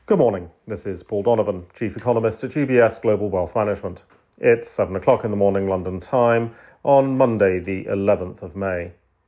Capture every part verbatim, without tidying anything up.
Good morning. This is Paul Donovan, Chief Economist at U B S Global Wealth Management. It's seven o'clock in the morning London time on Monday, the eleventh of May.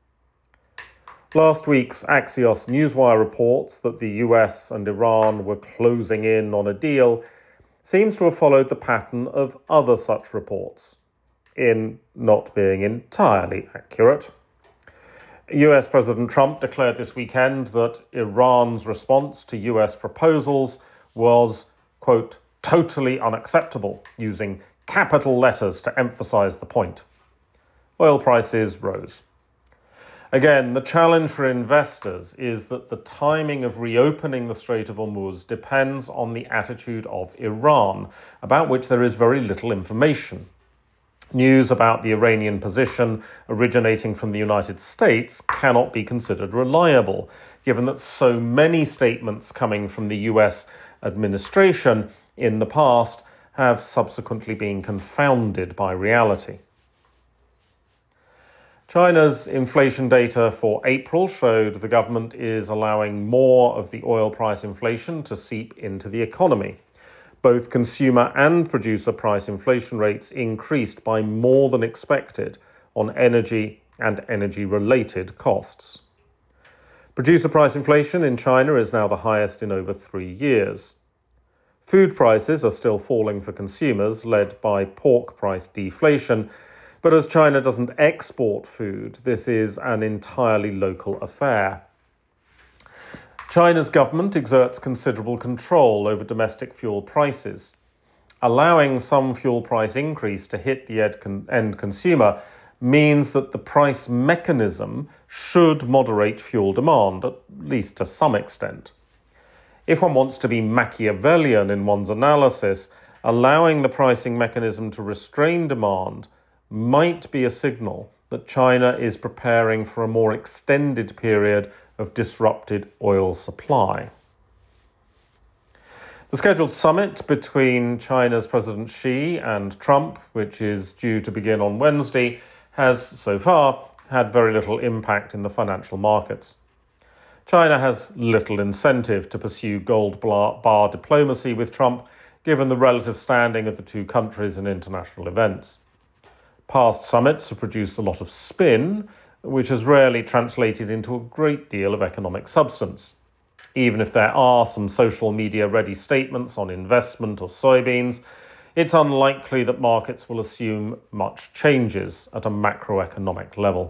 Last week's Axios Newswire reports that the U S and Iran were closing in on a deal seems to have followed the pattern of other such reports, in not being entirely accurate. U S President Trump declared this weekend that Iran's response to U S proposals was, quote, totally unacceptable, using capital letters to emphasize the point. Oil prices rose. Again, the challenge for investors is that the timing of reopening the Strait of Hormuz depends on the attitude of Iran, about which there is very little information. News about the Iranian position originating from the United States cannot be considered reliable, given that so many statements coming from the U S administration in the past have subsequently been confounded by reality. China's inflation data for April showed the government is allowing more of the oil price inflation to seep into the economy. Both consumer and producer price inflation rates increased by more than expected on energy and energy-related costs. Producer price inflation in China is now the highest in over three years. Food prices are still falling for consumers, led by pork price deflation, but as China doesn't export food, this is an entirely local affair. China's government exerts considerable control over domestic fuel prices. Allowing some fuel price increase to hit the end consumer means that the price mechanism should moderate fuel demand, at least to some extent. If one wants to be Machiavellian in one's analysis, allowing the pricing mechanism to restrain demand might be a signal that China is preparing for a more extended period of disrupted oil supply. The scheduled summit between China's President Xi and Trump, which is due to begin on Wednesday, has so far had very little impact in the financial markets. China has little incentive to pursue gold bar diplomacy with Trump, given the relative standing of the two countries in international events. Past summits have produced a lot of spin, which has rarely translated into a great deal of economic substance. Even if there are some social media-ready statements on investment or soybeans, it's unlikely that markets will assume much changes at a macroeconomic level.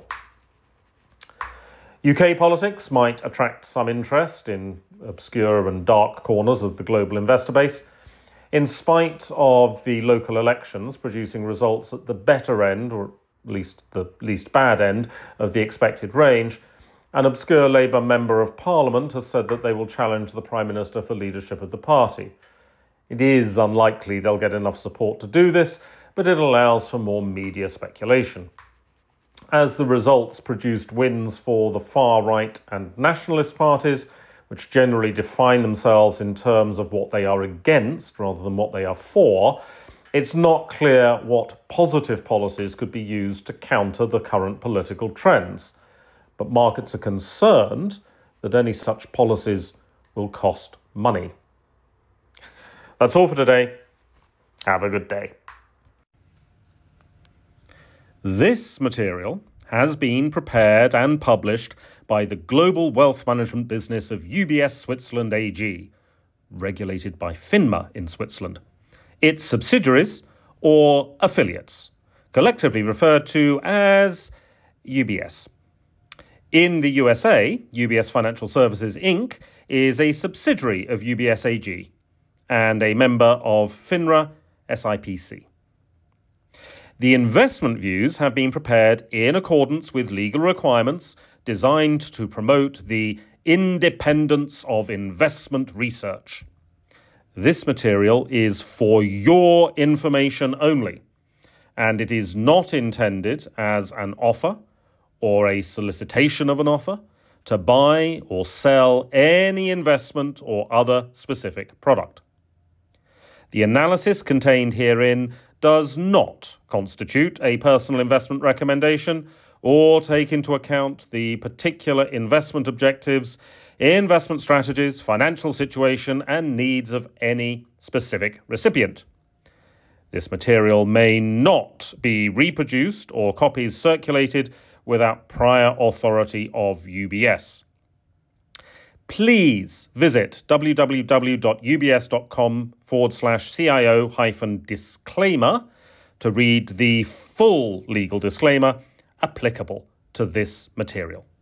U K politics might attract some interest in obscure and dark corners of the global investor base. In spite of the local elections producing results at the better end, or at least the least bad end, of the expected range, an obscure Labour Member of Parliament has said that they will challenge the Prime Minister for leadership of the party. It is unlikely they'll get enough support to do this, but it allows for more media speculation. As the results produced wins for the far-right and nationalist parties, which generally define themselves in terms of what they are against rather than what they are for, it's not clear what positive policies could be used to counter the current political trends. But markets are concerned that any such policies will cost money. That's all for today. Have a good day. This material has been prepared and published by the global wealth management business of U B S Switzerland A G, regulated by FINMA in Switzerland. Its subsidiaries or affiliates, collectively referred to as U B S. In the U S A, U B S Financial Services Incorporated is a subsidiary of U B S A G and a member of FINRA S I P C. The investment views have been prepared in accordance with legal requirements designed to promote the independence of investment research. This material is for your information only, and it is not intended as an offer or a solicitation of an offer to buy or sell any investment or other specific product. The analysis contained herein does not constitute a personal investment recommendation or take into account the particular investment objectives, investment strategies, financial situation, and needs of any specific recipient. This material may not be reproduced or copies circulated without prior authority of U B S. Please visit www.ubs.com forward slash CIO hyphen disclaimer to read the full legal disclaimer applicable to this material.